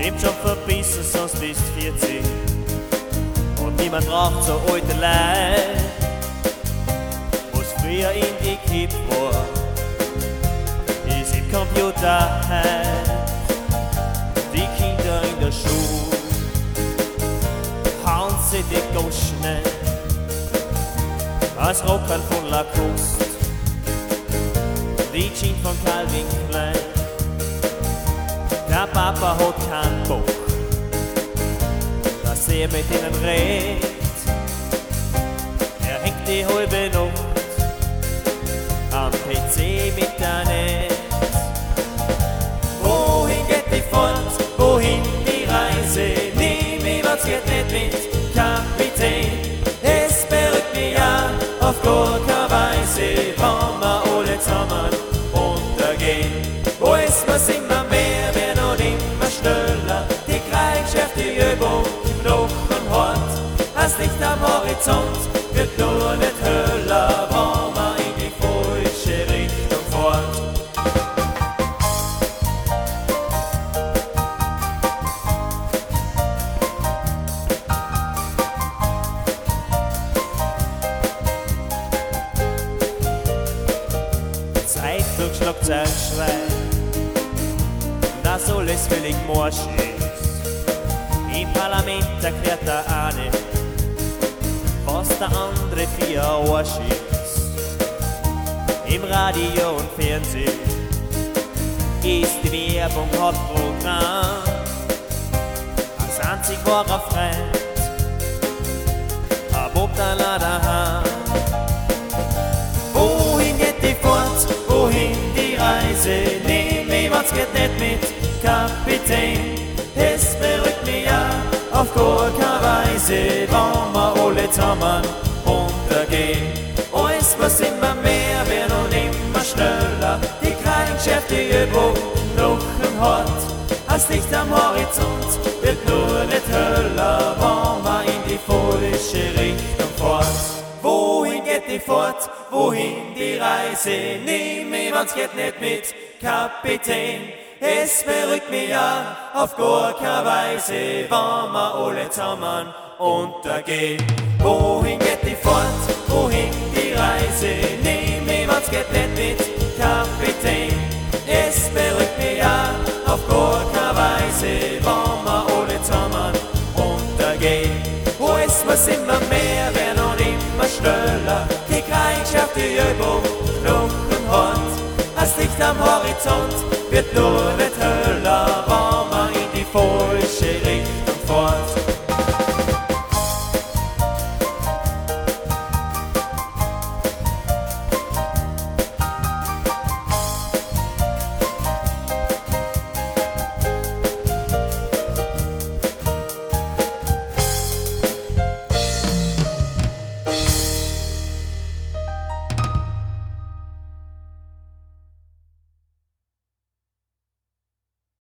Nimm schon verbissen, sonst bist 40 und niemand braucht so alte Leid, wo's früher in die Kipp war, ist im Computer heut. Die Kinder in der Schule hauen sie die Goschen als Rocker von Lacoste, die Jeans von Calvin Klein. Der Papa hat keinen Bock, dass er mit ihnen redet. Er hängt die halbe Nacht am PC mit der Netz. Wohin geht die Fahrt? Wohin die Reise? Nimm mich, was geht nicht mit, Kapitän. Es berührt mich ja auf gar keine Weise, wenn wir alle zusammen untergehen. Wo ist was immer mehr, werden und immer schneller. Die Kreischaft, die Übung im Knochen hart. Das Licht am Horizont wird nur nicht höller, wenn man in die falsche Richtung fährt. Zeitung, Schlagzeug, Schrei, dass alles völlig morsch ist. Im Parlament erklärt der eine, was der andere für ein Arsch ist. Im Radio und Fernsehen ist die Werbung Hauptprogramm. Als einzig wahrer Freund, ein Bob da daheim. Wohin geht die Fahrt? Wohin die Reise? Nimm mich, was geht nicht mit, Kapitän. Es berührt mich ja auf gar keine Weise, wenn wir alle zusammen untergehen. Alles was immer mehr wird und immer schneller. Die Kreischaft, die Übung Knochen hart. Das Licht am Horizont wird nur nicht höller, wenn wir in die falsche Richtung fährt. Wohin geht die Fahrt? Wohin die Reise? Nimm mich, was geht nicht mit, Kapitän. Es beruhigt mich ja auf gar keine Weise, wenn wir alle zusammen untergehen. Wohin geht die Fahrt? Wohin die Reise? Nimm mich, was geht nicht mit, Kapitän. Es beruhigt mich ja auf gar keine Weise, wenn wir alle zusammen untergehen. Wo ist was immer mehr, werden und immer schneller. Die Kreischaft, die Übung, Knochen hart. Das Licht am Horizont wird nur